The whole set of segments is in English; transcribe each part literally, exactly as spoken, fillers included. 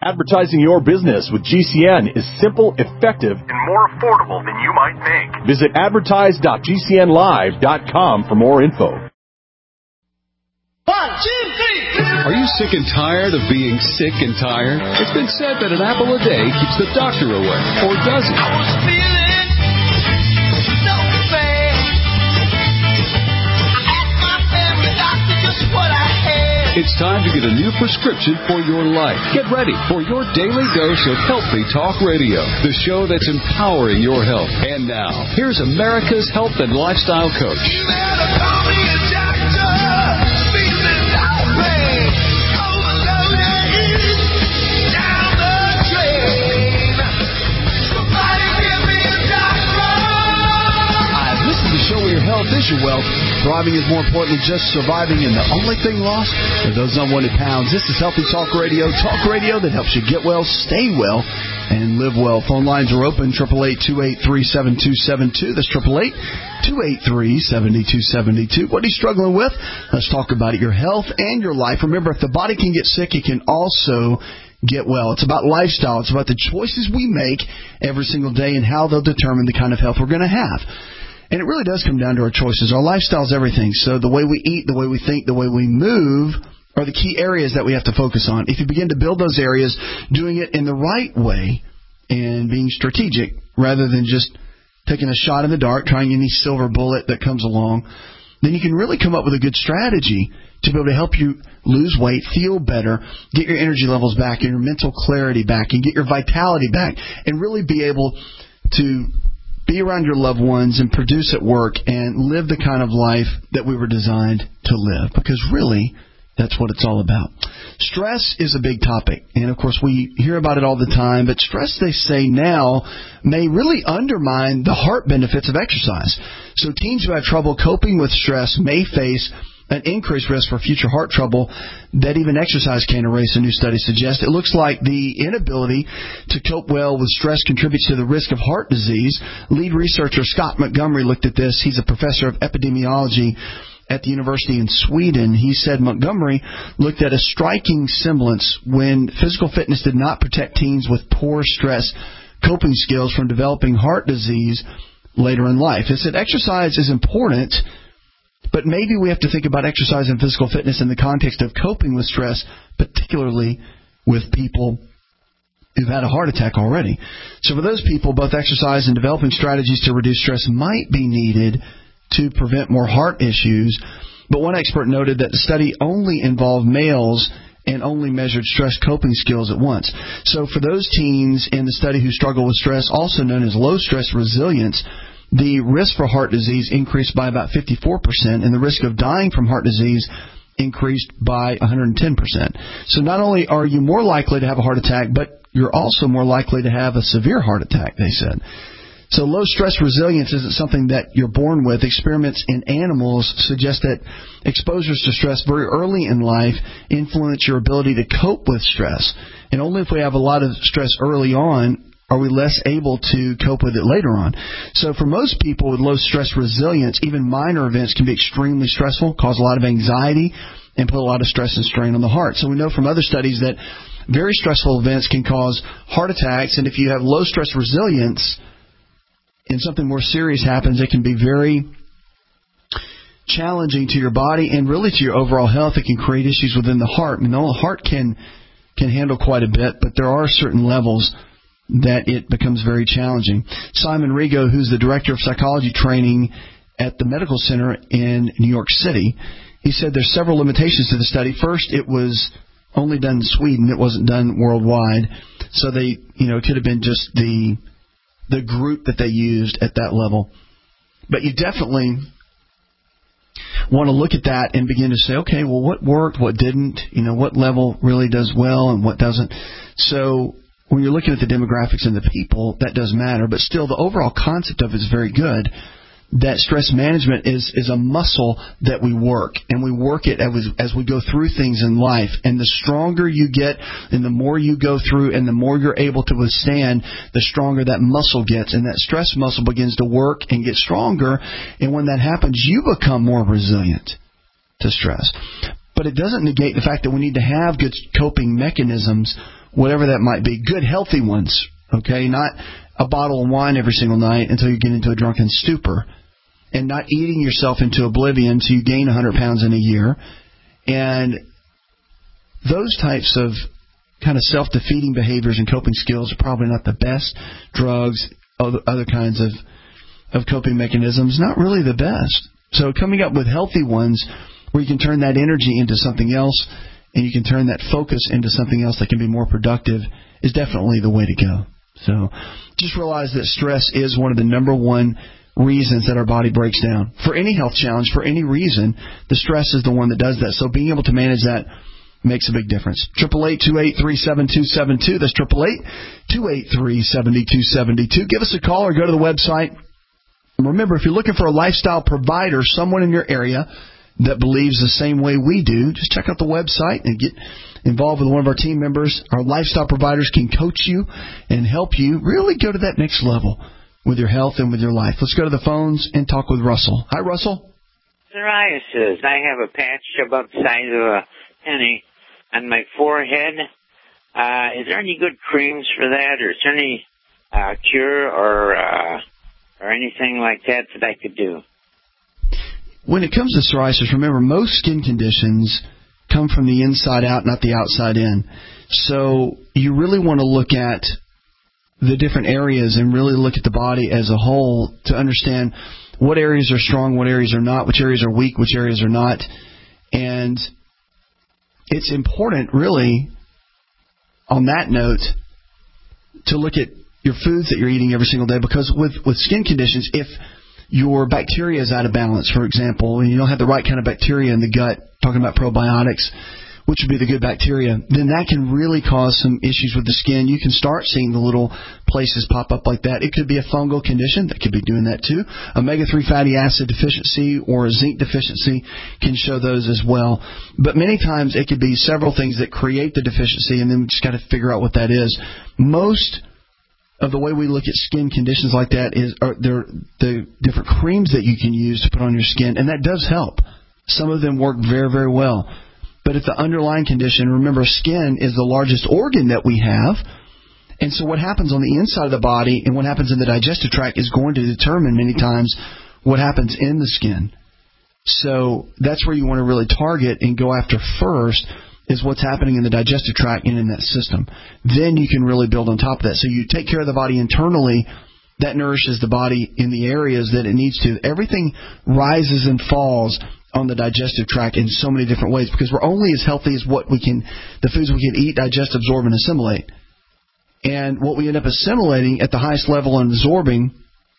Advertising your business with G C N is simple, effective, and more affordable than you might think. Visit advertise dot g c n live dot com for more info. One, two, three. Are you sick and tired of being sick and tired? It's been said that an apple a day keeps the doctor away. Or does it? I was feeling so bad. I asked my family doctor just what I had. It's time to get a new prescription for your life. Get ready for your daily dose of Healthy Talk Radio, the show that's empowering your health. And now, here's America's health and lifestyle coach. You better call me a doctor. Health is your wealth. Thriving is more important than just surviving, and the only thing lost are those unwanted pounds. This is Healthy Talk Radio, talk radio that helps you get well, stay well, and live well. Phone lines are open, eight eight eight, two eight three, seven two seven two. That's eight eight eight, two eight three, seven two seven two. What are you struggling with? Let's talk about it, your health and your life. Remember, if the body can get sick, it can also get well. It's about lifestyle. It's about the choices we make every single day and how they'll determine the kind of health we're going to have. And it really does come down to our choices. Our lifestyle is everything. So the way we eat, the way we think, the way we move are the key areas that we have to focus on. If you begin to build those areas, doing it in the right way and being strategic rather than just taking a shot in the dark, trying any silver bullet that comes along, then you can really come up with a good strategy to be able to help you lose weight, feel better, get your energy levels back and your mental clarity back and get your vitality back and really be able to be around your loved ones and produce at work and live the kind of life that we were designed to live. Because really, that's what it's all about. Stress is a big topic. And, of course, we hear about it all the time. But stress, they say now, may really undermine the heart benefits of exercise. So teens who have trouble coping with stress may face an increased risk for future heart trouble that even exercise can't erase, a new study suggests. It looks like the inability to cope well with stress contributes to the risk of heart disease. Lead researcher Scott Montgomery looked at this. He's a professor of epidemiology at the university in Sweden. He said Montgomery looked at a striking semblance when physical fitness did not protect teens with poor stress coping skills from developing heart disease later in life. He said exercise is important, but maybe we have to think about exercise and physical fitness in the context of coping with stress, particularly with people who've had a heart attack already. So for those people, both exercise and developing strategies to reduce stress might be needed to prevent more heart issues. But one expert noted that the study only involved males and only measured stress coping skills at once. So for those teens in the study who struggle with stress, also known as low stress resilience, the risk for heart disease increased by about fifty-four percent, and the risk of dying from heart disease increased by one hundred ten percent. So not only are you more likely to have a heart attack, but you're also more likely to have a severe heart attack, they said. So low stress resilience isn't something that you're born with. Experiments in animals suggest that exposures to stress very early in life influence your ability to cope with stress. And only if we have a lot of stress early on are we less able to cope with it later on. So for most people with low stress resilience, even minor events can be extremely stressful, cause a lot of anxiety, and put a lot of stress and strain on the heart. So we know from other studies that very stressful events can cause heart attacks, and if you have low stress resilience and something more serious happens, it can be very challenging to your body and really to your overall health. It can create issues within the heart. I mean, the heart can can handle quite a bit, but there are certain levels that it becomes very challenging. Simon Rigo, who's the director of psychology training at the medical center in New York City, he said there's several limitations to the study. First, it was only done in Sweden. It wasn't done worldwide. So they, you know, it could have been just the the group that they used at that level. But you definitely want to look at that and begin to say, okay, well, what worked, what didn't, you know, what level really does well and what doesn't. So when you're looking at the demographics and the people, that does matter. But still, the overall concept of it is very good, that stress management is, is a muscle that we work, and we work it as, as we go through things in life. And the stronger you get and the more you go through and the more you're able to withstand, the stronger that muscle gets. And that stress muscle begins to work and get stronger. And when that happens, you become more resilient to stress. But it doesn't negate the fact that we need to have good coping mechanisms whatever that might be. Good, healthy ones, okay? Not a bottle of wine every single night until you get into a drunken stupor, and not eating yourself into oblivion so you gain one hundred pounds in a year. And those types of kind of self-defeating behaviors and coping skills are probably not the best. Drugs, other, other kinds of, of coping mechanisms, not really the best. So coming up with healthy ones where you can turn that energy into something else and you can turn that focus into something else that can be more productive is definitely the way to go. So just realize that stress is one of the number one reasons that our body breaks down. For any health challenge, for any reason, the stress is the one that does that. So being able to manage that makes a big difference. eight eight eight, two eight three, seven two seven two. That's eight eight eight, two eight three, seven two seven two. Give us a call or go to the website. Remember, if you're looking for a lifestyle provider, someone in your area that believes the same way we do, just check out the website and get involved with one of our team members. Our lifestyle providers can coach you and help you really go to that next level with your health and with your life. Let's go to the phones and talk with Russell. Hi, Russell. Psoriasis. I have a patch about the size of a penny on my forehead. Uh, is there any good creams for that, or is there any uh, cure or uh, or anything like that that I could do? When it comes to psoriasis, remember, most skin conditions come from the inside out, not the outside in. So you really want to look at the different areas and really look at the body as a whole to understand what areas are strong, what areas are not, which areas are weak, which areas are not. And it's important, really, on that note, to look at your foods that you're eating every single day, because with, with skin conditions, if your bacteria is out of balance, for example, and you don't have the right kind of bacteria in the gut, talking about probiotics, which would be the good bacteria, then that can really cause some issues with the skin. You can start seeing the little places pop up like that. It could be a fungal condition that could be doing that too. Omega three fatty acid deficiency or a zinc deficiency can show those as well. But many times it could be several things that create the deficiency, and then we just got to figure out what that is. Most of the way we look at skin conditions like that is are there the different creams that you can use to put on your skin, and that does help. Some of them work very, very well. But if the underlying condition, remember, skin is the largest organ that we have. And so what happens on the inside of the body and what happens in the digestive tract is going to determine many times what happens in the skin. So that's where you want to really target and go after first, is what's happening in the digestive tract and in that system. Then you can really build on top of that. So you take care of the body internally. That nourishes the body in the areas that it needs to. Everything rises and falls on the digestive tract in so many different ways, because we're only as healthy as what we can, the foods we can eat, digest, absorb, and assimilate. And what we end up assimilating at the highest level and absorbing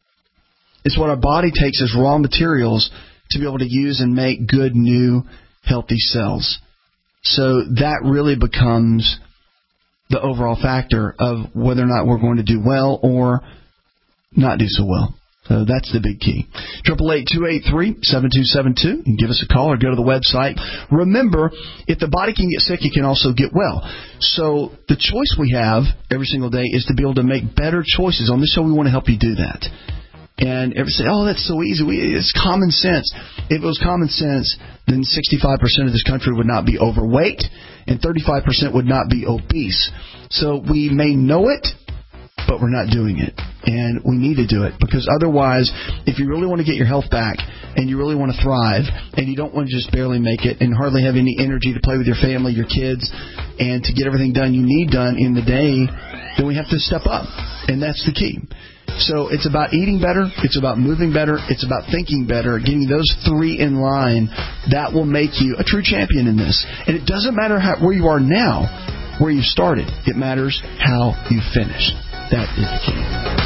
is what our body takes as raw materials to be able to use and make good, new, healthy cells. So that really becomes the overall factor of whether or not we're going to do well or not do so well. So that's the big key. eight eight eight, two eight three, seven two seven two. You can give us a call or go to the website. Remember, if the body can get sick, it can also get well. So the choice we have every single day is to be able to make better choices. On this show, we want to help you do that. And everyone say, oh, that's so easy. We, it's common sense. If it was common sense, then sixty-five percent of this country would not be overweight and thirty-five percent would not be obese. So we may know it, but we're not doing it. And we need to do it, because otherwise, if you really want to get your health back and you really want to thrive and you don't want to just barely make it and hardly have any energy to play with your family, your kids, and to get everything done you need done in the day, then we have to step up. And that's the key. So it's about eating better, it's about moving better, it's about thinking better, getting those three in line. That will make you a true champion in this. And it doesn't matter how, where you are now, where you started. It matters how you finish. That is the key.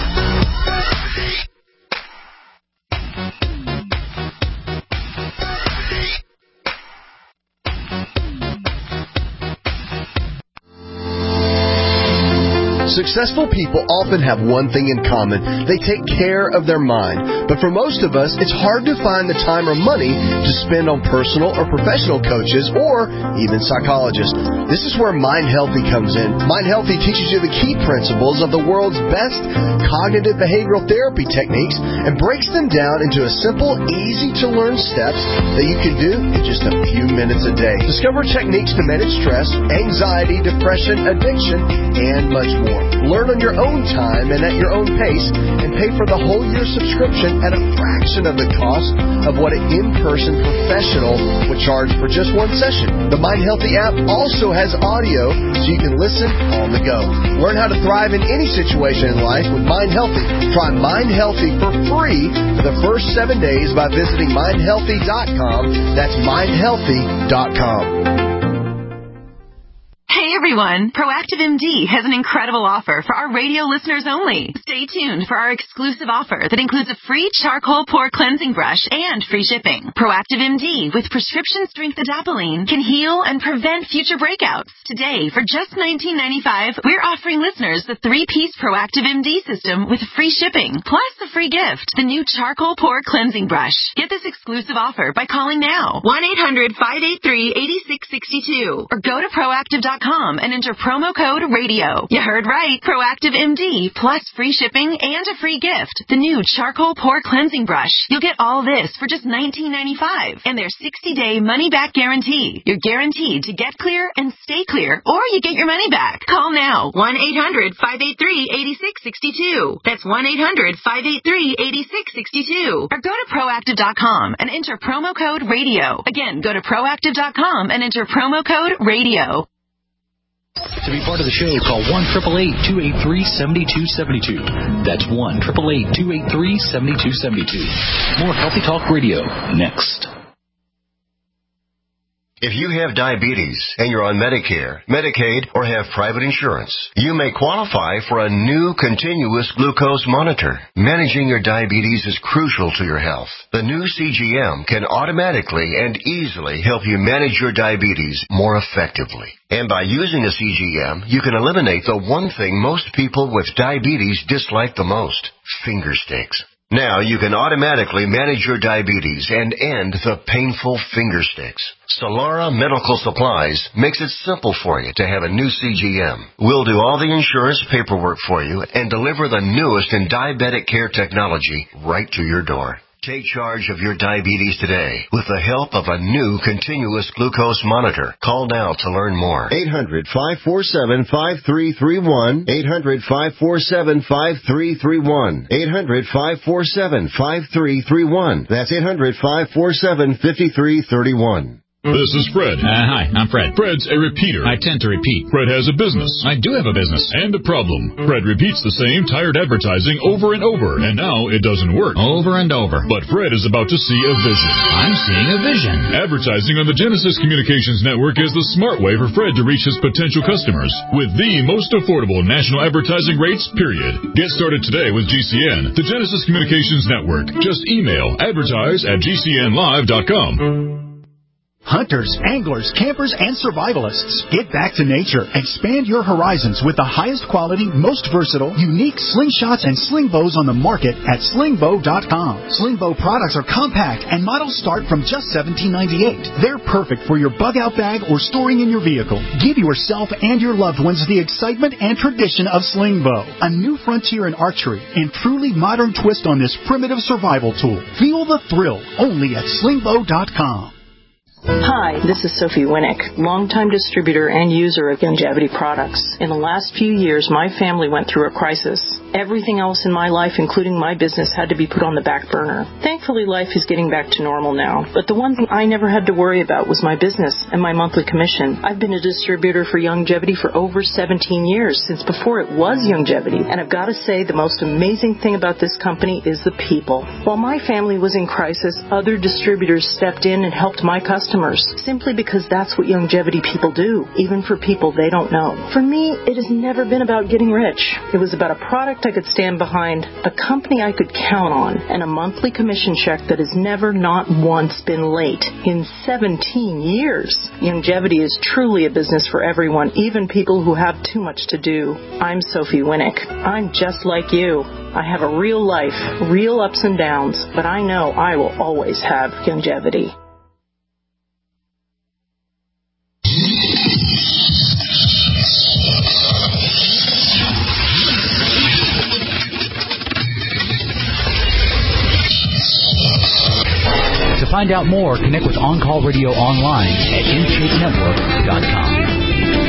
Successful people often have one thing in common. They take care of their mind. But for most of us, it's hard to find the time or money to spend on personal or professional coaches or even psychologists. This is where Mind Healthy comes in. Mind Healthy teaches you the key principles of the world's best cognitive behavioral therapy techniques and breaks them down into a simple, easy-to-learn steps that you can do in just a few minutes a day. Discover techniques to manage stress, anxiety, depression, addiction, and much more. Learn on your own time and at your own pace, and pay for the whole year subscription at a fraction of the cost of what an in-person professional would charge for just one session. The Mind Healthy app also has audio so you can listen on the go. Learn how to thrive in any situation in life with Mind Healthy. Try Mind Healthy for free for the first seven days by visiting mind healthy dot com. That's mind healthy dot com. Hey everyone, Proactive M D has an incredible offer for our radio listeners only. Stay tuned for our exclusive offer that includes a free charcoal pore cleansing brush and free shipping. Proactive M D with prescription strength adapalene can heal and prevent future breakouts. Today, for just nineteen ninety-five dollars, we're offering listeners the three-piece Proactive M D system with free shipping, plus the free gift, the new charcoal pore cleansing brush. Get this exclusive offer by calling now, one eight hundred five eight three eight six six two, or go to proactive dot com and enter promo code radio. You heard right. Proactive M D plus free shipping and a free gift. The new charcoal pore cleansing brush. You'll get all this for just nineteen ninety-five dollars and their sixty-day money-back guarantee. You're guaranteed to get clear and stay clear, or you get your money back. Call now. one eight hundred five eight three eight six six two. That's one eight hundred five eight three eight six six two. Or go to proactive dot com and enter promo code radio. Again, go to proactive dot com and enter promo code radio. To be part of the show, call one eight eight eight, two eight three, seven two seven two. That's one eight eight eight, two eight three, seven two seven two. More Healthy Talk Radio next. If you have diabetes and you're on Medicare, Medicaid, or have private insurance, you may qualify for a new continuous glucose monitor. Managing your diabetes is crucial to your health. The new C G M can automatically and easily help you manage your diabetes more effectively. And by using a C G M, you can eliminate the one thing most people with diabetes dislike the most, finger sticks. Now you can automatically manage your diabetes and end the painful finger sticks. Solara Medical Supplies makes it simple for you to have a new C G M. We'll do all the insurance paperwork for you and deliver the newest in diabetic care technology right to your door. Take charge of your diabetes today with the help of a new continuous glucose monitor. Call now to learn more. eight hundred, five four seven, five three three one. eight hundred, five four seven, five three three one. eight hundred, five four seven, five three three one. That's eight hundred, five four seven, five three three one. This is Fred. Uh, hi, I'm Fred. Fred's a repeater. I tend to repeat. Fred has a business. I do have a business. And a problem. Fred repeats the same tired advertising over and over, and now it doesn't work. Over and over. But Fred is about to see a vision. I'm seeing a vision. Advertising on the Genesis Communications Network is the smart way for Fred to reach his potential customers with the most affordable national advertising rates, period. Get started today with G C N, the Genesis Communications Network. Just email advertise at g c n live dot com. Hunters, anglers, campers, and survivalists. Get back to nature. Expand your horizons with the highest quality, most versatile, unique slingshots and sling bows on the market at sling bow dot com. Sling bow products are compact and models start from just seventeen ninety-eight. They're perfect for your bug out bag or storing in your vehicle. Give yourself and your loved ones the excitement and tradition of sling bow, a new frontier in archery and truly modern twist on this primitive survival tool. Feel the thrill only at sling bow dot com. Hi, this is Sophie Winnick, longtime distributor and user of Youngevity products. In the last few years, my family went through a crisis. Everything else in my life, including my business, had to be put on the back burner. Thankfully, life is getting back to normal now. But the one thing I never had to worry about was my business and my monthly commission. I've been a distributor for Youngevity for over seventeen years, since before it was Youngevity. And I've got to say, the most amazing thing about this company is the people. While my family was in crisis, other distributors stepped in and helped my customers, simply because that's what Youngevity people do, even for people they don't know. For me, it has never been about getting rich. It was about a product product I could stand behind, a company I could count on, and a monthly commission check that has never, not once, been late in seventeen years. Longevity is truly a business for everyone, even people who have too much to do. I'm Sophie Winnick. I'm just like you. I have a real life, real ups and downs, but I know I will always have longevity. To find out more, connect with On Call Radio online at in shape network dot com.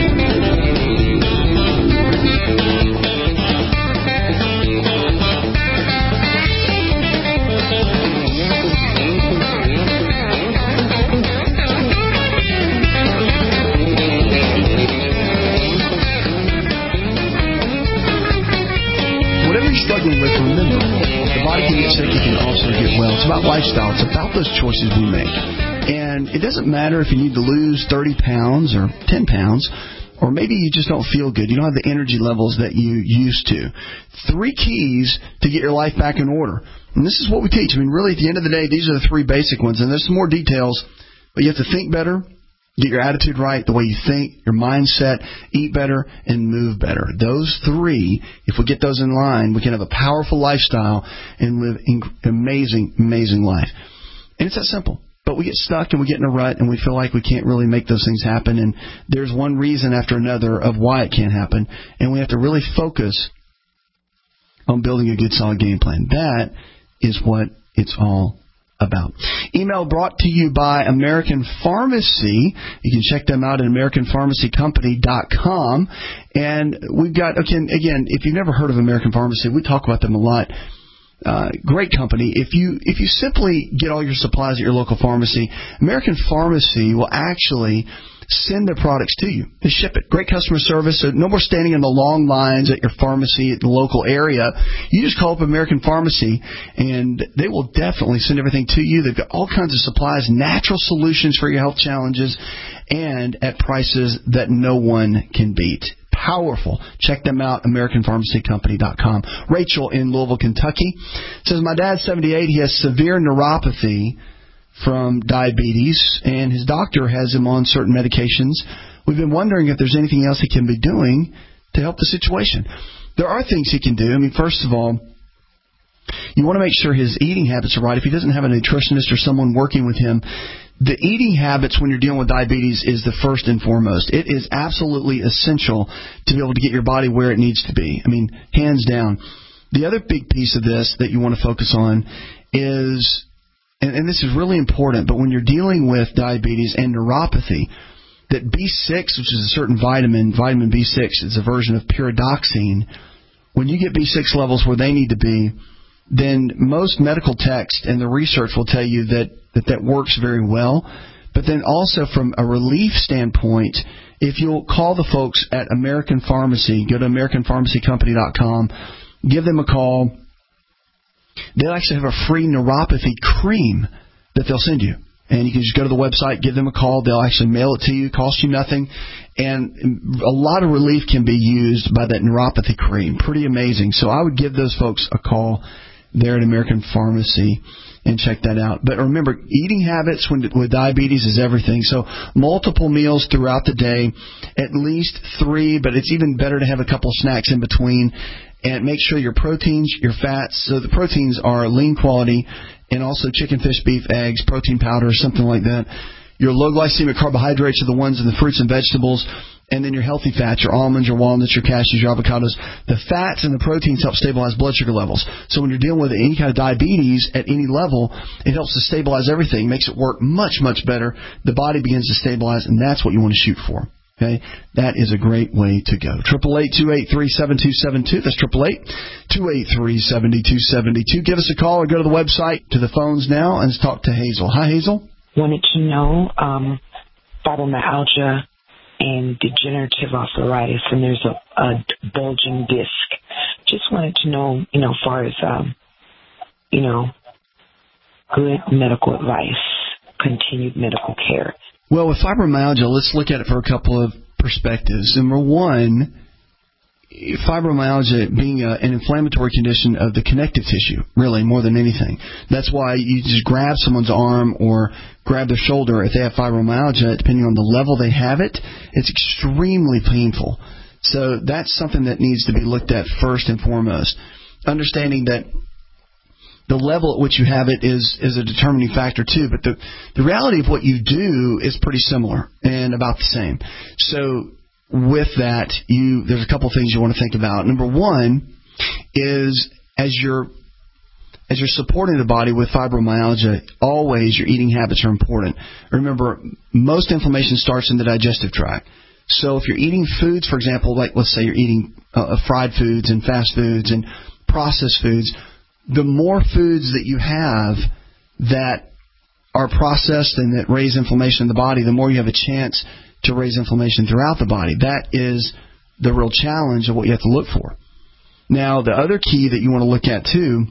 Whatever you're struggling with, remember, the body can get sick, it can also get well. It's about lifestyle. It's about those choices we make. And it doesn't matter if you need to lose thirty pounds or ten pounds, or maybe you just don't feel good. You don't have the energy levels that you used to. Three keys to get your life back in order. And this is what we teach. I mean, really, at the end of the day, these are the three basic ones. And there's some more details, but you have to think better, get your attitude right, the way you think, your mindset, eat better, and move better. Those three, if we get those in line, we can have a powerful lifestyle and live an amazing, amazing life. And it's that simple. But we get stuck and we get in a rut and we feel like we can't really make those things happen. And there's one reason after another of why it can't happen. And we have to really focus on building a good, solid game plan. That is what it's all about. Email brought to you by American Pharmacy. You can check them out at American Pharmacy Company dot com. And we've got, again, again, if you've never heard of American Pharmacy, we talk about them a lot. Uh, great company. If you if you simply get all your supplies at your local pharmacy, American Pharmacy will actually send their products to you. They ship it. Great customer service. So no more standing in the long lines at your pharmacy at the local area. You just call up American Pharmacy, and they will definitely send everything to you. They've got all kinds of supplies, natural solutions for your health challenges, and at prices that no one can beat. Powerful. Check them out, American Pharmacy Company dot com. Rachel in Louisville, Kentucky says, my dad's seventy-eight. He has severe neuropathy from diabetes, and his doctor has him on certain medications. We've been wondering if there's anything else he can be doing to help the situation. There are things he can do. I mean, first of all, you want to make sure his eating habits are right. If he doesn't have a nutritionist or someone working with him, the eating habits when you're dealing with diabetes is the first and foremost. It is absolutely essential to be able to get your body where it needs to be. I mean, hands down. The other big piece of this that you want to focus on is, and, and this is really important, but when you're dealing with diabetes and neuropathy, that B six, which is a certain vitamin, vitamin B six, is a version of pyridoxine. When you get B six levels where they need to be, then most medical text and the research will tell you that that, that works very well. But then also from a relief standpoint, if you'll call the folks at American Pharmacy, go to American Pharmacy Company dot com, give them a call. They'll actually have a free neuropathy cream that they'll send you. And you can just go to the website, give them a call. They'll actually mail it to you, cost you nothing. And a lot of relief can be used by that neuropathy cream. Pretty amazing. So I would give those folks a call there at American Pharmacy and check that out. But remember, eating habits when, with diabetes is everything. So multiple meals throughout the day, at least three, but it's even better to have a couple snacks in between. And make sure your proteins, your fats, so the proteins are lean quality, and also chicken, fish, beef, eggs, protein powder, something like that. Your low glycemic carbohydrates are the ones in the fruits and vegetables. And then your healthy fats, your almonds, your walnuts, your cashews, your avocados. The fats and the proteins help stabilize blood sugar levels. So when you're dealing with any kind of diabetes at any level, it helps to stabilize everything, makes it work much, much better. The body begins to stabilize, and that's what you want to shoot for. Okay, that is a great way to go. Triple eight two eight three seven two seven two. That's triple eight two eight three seven two seven two. Give us a call or go to the website, to the phones now, and let's talk to Hazel. Hi, Hazel. Wanted to know um, fibromyalgia and degenerative arthritis, and there's a, a bulging disc. Just wanted to know, you know, as far as um, you know, good medical advice, continued medical care. Well, with fibromyalgia, let's look at it for a couple of perspectives. Number one, fibromyalgia being a, an inflammatory condition of the connective tissue, really, more than anything. That's why you just grab someone's arm or grab their shoulder if they have fibromyalgia, depending on the level they have it, it's extremely painful. So that's something that needs to be looked at first and foremost. Understanding that the level at which you have it is, is a determining factor too, but the, the reality of what you do is pretty similar and about the same. So with that, you there's a couple things you want to think about. Number one is as you're as you're supporting the body with fibromyalgia, always your eating habits are important. Remember, most inflammation starts in the digestive tract. So if you're eating foods, for example, like let's say you're eating uh, fried foods and fast foods and processed foods, the more foods that you have that are processed and that raise inflammation in the body, the more you have a chance to raise inflammation throughout the body. That is the real challenge of what you have to look for. Now, the other key that you want to look at, too,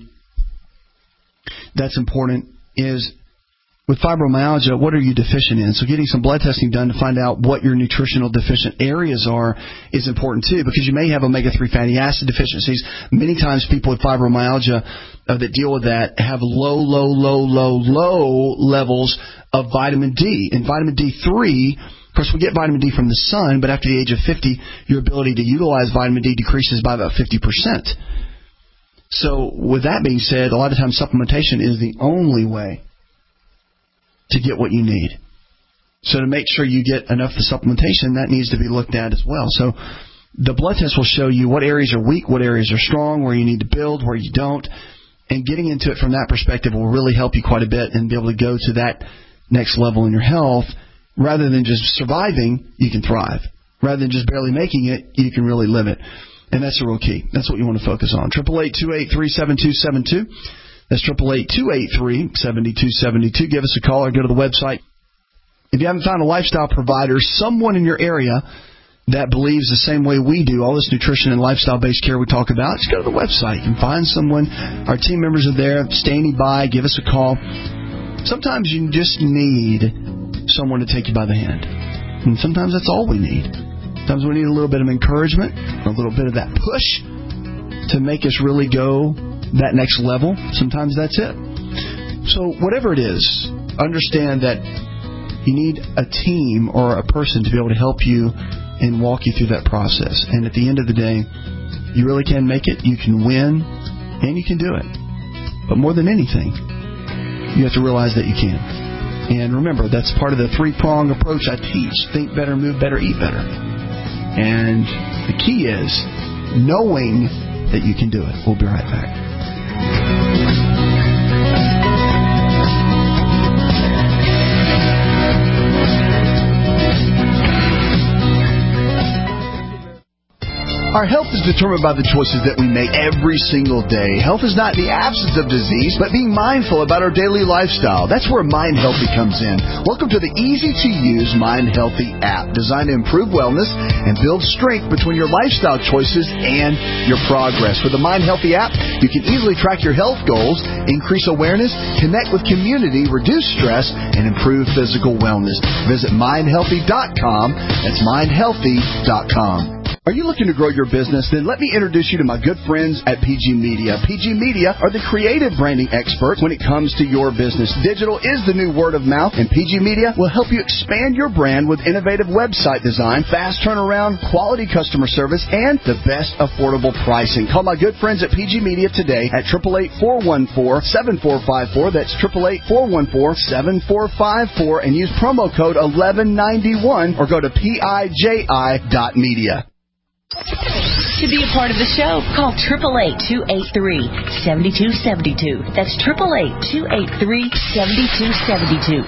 that's important is with fibromyalgia, what are you deficient in? So getting some blood testing done to find out what your nutritional deficient areas are is important, too, because you may have omega three fatty acid deficiencies. Many times people with fibromyalgia uh, that deal with that have low, low, low, low, low levels of vitamin D. And vitamin D three, of course, we get vitamin D from the sun, but after the age of fifty, your ability to utilize vitamin D decreases by about fifty percent. So with that being said, a lot of times supplementation is the only way to get what you need. So to make sure you get enough of the supplementation, that needs to be looked at as well. So the blood test will show you what areas are weak, what areas are strong, where you need to build, where you don't. And getting into it from that perspective will really help you quite a bit and be able to go to that next level in your health. Rather than just surviving, you can thrive. Rather than just barely making it, you can really live it. And that's the real key. That's what you want to focus on. eight eight eight, two eight three, seven two seven two. That's eight eight eight, two eight three, seven two seven two. Give us a call or go to the website. If you haven't found a lifestyle provider, someone in your area that believes the same way we do, all this nutrition and lifestyle-based care we talk about, just go to the website. You can find someone. Our team members are there standing by. Give us a call. Sometimes you just need someone to take you by the hand. And sometimes that's all we need. Sometimes we need a little bit of encouragement, a little bit of that push to make us really go that next level. Sometimes that's it. So whatever it is, understand that you need a team or a person to be able to help you and walk you through that process. And at the end of the day, you really can make it, you can win, and you can do it. But more than anything, you have to realize that you can. And remember, that's part of the three-prong approach I teach. Think better, move better, eat better. And the key is knowing that you can do it. We'll be right back. Our health is determined by the choices that we make every single day. Health is not the absence of disease, but being mindful about our daily lifestyle. That's where Mind Healthy comes in. Welcome to the easy-to-use Mind Healthy app, designed to improve wellness and build strength between your lifestyle choices and your progress. With the Mind Healthy app, you can easily track your health goals, increase awareness, connect with community, reduce stress, and improve physical wellness. Visit mind healthy dot com. That's mind healthy dot com. Are you looking to grow your business? Then let me introduce you to my good friends at P G Media. P G Media are the creative branding experts when it comes to your business. Digital is the new word of mouth, and P G Media will help you expand your brand with innovative website design, fast turnaround, quality customer service, and the best affordable pricing. Call my good friends at P G Media today at eight eight eight, four one four, seven four five four. That's eight eight eight, four one four, seven four five four, and use promo code eleven ninety-one or go to P I J I dot media. To be a part of the show, call eight eight eight, two eight three, seven two seven two. That's eight eight eight, two eight three, seven two seven two.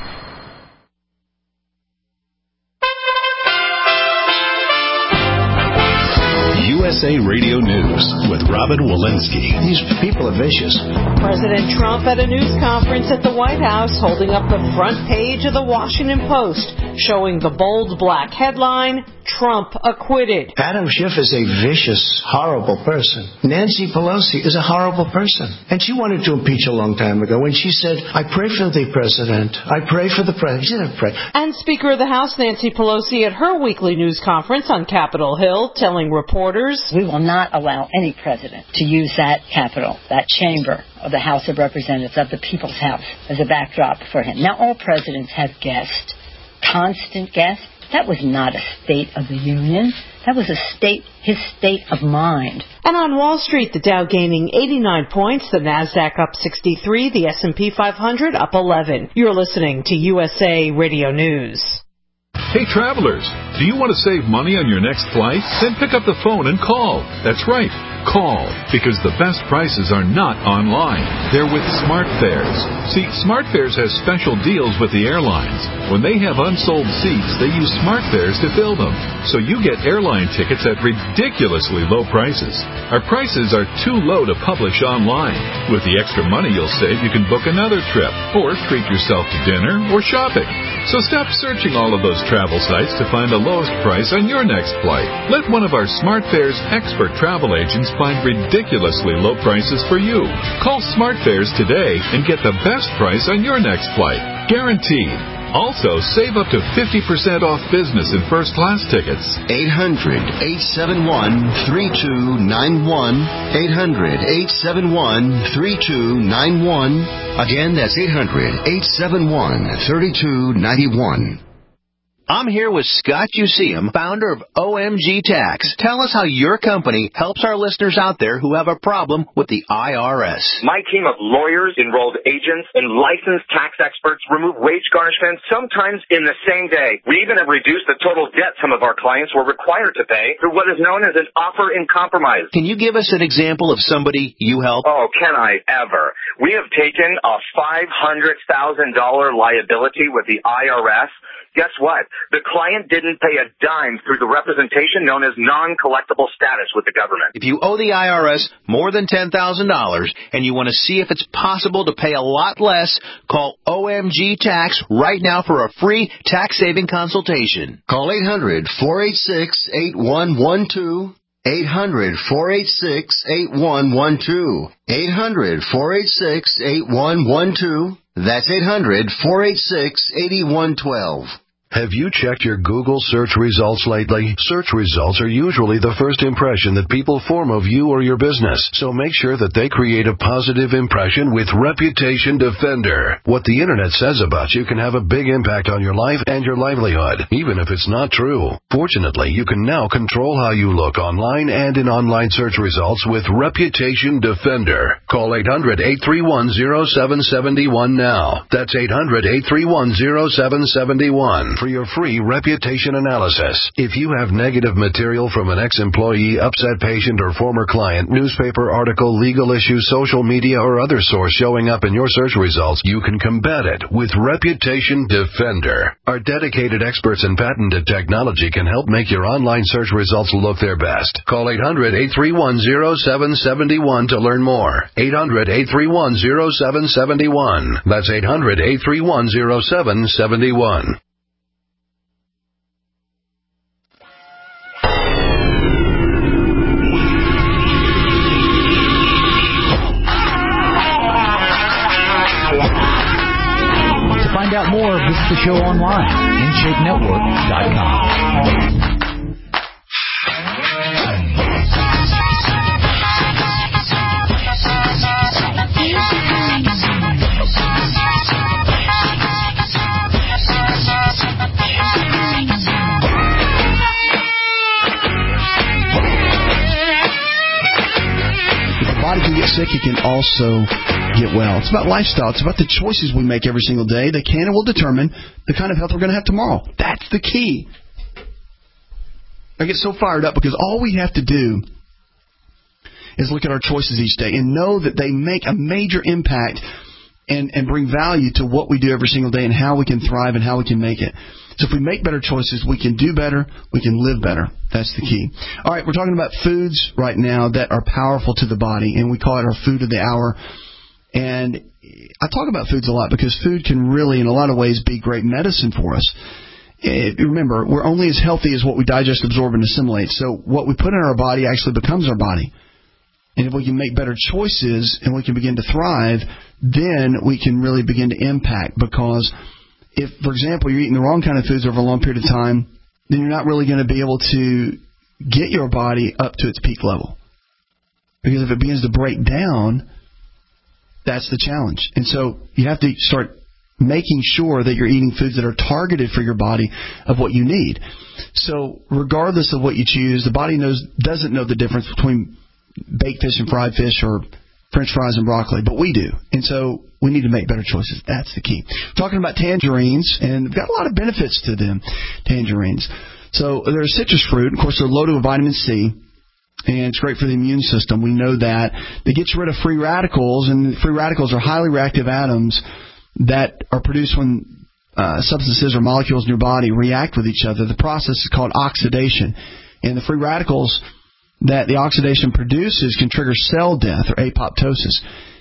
U S A Radio News with Robin Walensky. These people are vicious. President Trump at a news conference at the White House holding up the front page of the Washington Post, showing the bold black headline, Trump acquitted. Adam Schiff is a vicious, horrible person. Nancy Pelosi is a horrible person. And she wanted to impeach a long time ago when she said, I pray for the president. I pray for the president. She didn't pray. And Speaker of the House Nancy Pelosi at her weekly news conference on Capitol Hill telling reporters, We will not allow any president to use that Capitol, that chamber of the House of Representatives, of the People's House, as a backdrop for him. Now, all presidents have guests, constant guests. That was not a State of the Union. That was a state, his state of mind. And on Wall Street, the Dow gaining eighty-nine points, the Nasdaq up sixty-three, the S and P five hundred up eleven. You're listening to U S A Radio News. Hey, travelers, do you want to save money on your next flight? Then pick up the phone and call. That's right, call, because the best prices are not online. They're with SmartFares. See, SmartFares has special deals with the airlines. When they have unsold seats, they use SmartFares to fill them. So you get airline tickets at ridiculously low prices. Our prices are too low to publish online. With the extra money you'll save, you can book another trip, or treat yourself to dinner or shopping. So stop searching all of those travel sites to find the lowest price on your next flight. Let one of our SmartFares expert travel agents find ridiculously low prices for you. Call SmartFares today and get the best price on your next flight. Guaranteed. Also, save up to fifty percent off business and first class tickets. eight hundred, eight seven one, three two nine one. eight hundred, eight seven one, three two nine one. Again, that's eight hundred, eight seven one, three two nine one. I'm here with Scott Useum, founder of O M G Tax. Tell us how your company helps our listeners out there who have a problem with the I R S. My team of lawyers, enrolled agents, and licensed tax experts remove wage garnishments sometimes in the same day. We even have reduced the total debt some of our clients were required to pay through what is known as an offer in compromise. Can you give us an example of somebody you help? Oh, can I ever? We have taken a five hundred thousand dollars liability with the I R S. Guess what? The client didn't pay a dime through the representation known as non-collectible status with the government. If you owe the I R S more than ten thousand dollars and you want to see if it's possible to pay a lot less, call O M G Tax right now for a free tax-saving consultation. Call eight hundred, four eight six, eight one one two. eight hundred, four eight six, eight one one two. eight hundred, four eight six, eight one one two. That's eight hundred, four eight six, eight one one two. Have you checked your Google search results lately? Search results are usually the first impression that people form of you or your business, so make sure that they create a positive impression with Reputation Defender. What the internet says about you can have a big impact on your life and your livelihood, even if it's not true. Fortunately, you can now control how you look online and in online search results with Reputation Defender. Call eight hundred, eight three one, zero seven seven one now. That's eight hundred, eight three one, zero seven seven one. For your free reputation analysis. If you have negative material from an ex-employee, upset patient, or former client, newspaper article, legal issue, social media, or other source showing up in your search results, you can combat it with Reputation Defender. Our dedicated experts in patented technology can help make your online search results look their best. Call eight hundred, eight three one, zero seven seven one to learn more. eight hundred, eight three one, zero seven seven one. That's eight hundred, eight three one, zero seven seven one. Find out more, visit the show online, in shape network dot com. If the body can get sick, it can also get well. It's about lifestyle. It's about the choices we make every single day. They can and will determine the kind of health we're going to have tomorrow. That's the key. I get so fired up because all we have to do is look at our choices each day and know that they make a major impact and, and bring value to what we do every single day and how we can thrive and how we can make it. So if we make better choices, we can do better, we can live better. That's the key. All right, we're talking about foods right now that are powerful to the body, and we call it our food of the hour. And I talk about foods a lot because food can really, in a lot of ways, be great medicine for us. It, remember, we're only as healthy as what we digest, absorb, and assimilate. So what we put in our body actually becomes our body. And if we can make better choices and we can begin to thrive, then we can really begin to impact. Because if, for example, you're eating the wrong kind of foods over a long period of time, then you're not really going to be able to get your body up to its peak level. Because if it begins to break down, that's the challenge. And so you have to start making sure that you're eating foods that are targeted for your body of what you need. So regardless of what you choose, the body knows doesn't know the difference between baked fish and fried fish or French fries and broccoli, but we do. And so we need to make better choices. That's the key. Talking about tangerines, and we've got a lot of benefits to them, tangerines. So they're a citrus fruit. Of course, they're loaded with vitamin C, and it's great for the immune system. We know that. It gets rid of free radicals, and free radicals are highly reactive atoms that are produced when uh, substances or molecules in your body react with each other. The process is called oxidation. And the free radicals that the oxidation produces can trigger cell death or apoptosis.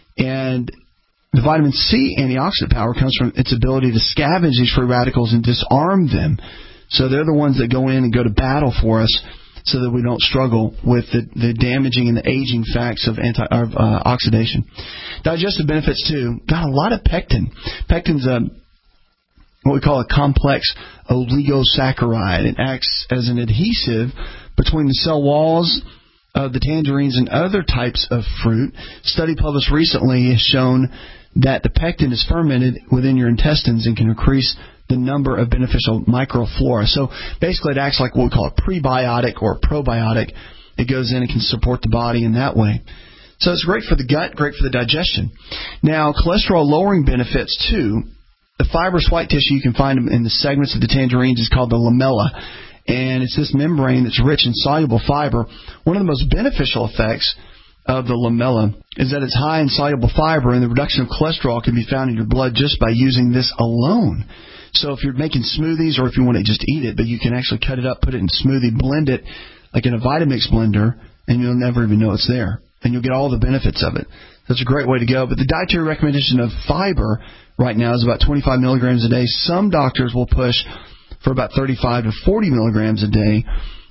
And the vitamin C antioxidant power comes from its ability to scavenge these free radicals and disarm them. So they're the ones that go in and go to battle for us so that we don't struggle with the, the damaging and the aging facts of, anti, of uh, oxidation. Digestive benefits, too. Got a lot of pectin. Pectin's a, what we call a complex oligosaccharide. It acts as an adhesive between the cell walls of the tangerines and other types of fruit. A study published recently has shown that the pectin is fermented within your intestines and can increase the number of beneficial microflora. So basically it acts like what we call a prebiotic or a probiotic. It goes in and can support the body in that way. So it's great for the gut, great for the digestion. Now, cholesterol-lowering benefits, too. The fibrous white tissue you can find in the segments of the tangerines is called the lamella. And it's this membrane that's rich in soluble fiber. One of the most beneficial effects of the lamella is that it's high in soluble fiber, and the reduction of cholesterol can be found in your blood just by using this alone. So if you're making smoothies or if you want to just eat it, but you can actually cut it up, put it in a smoothie, blend it like in a Vitamix blender, and you'll never even know it's there. And you'll get all the benefits of it. That's a great way to go. But the dietary recommendation of fiber right now is about twenty-five milligrams a day. Some doctors will push for about thirty-five to forty milligrams a day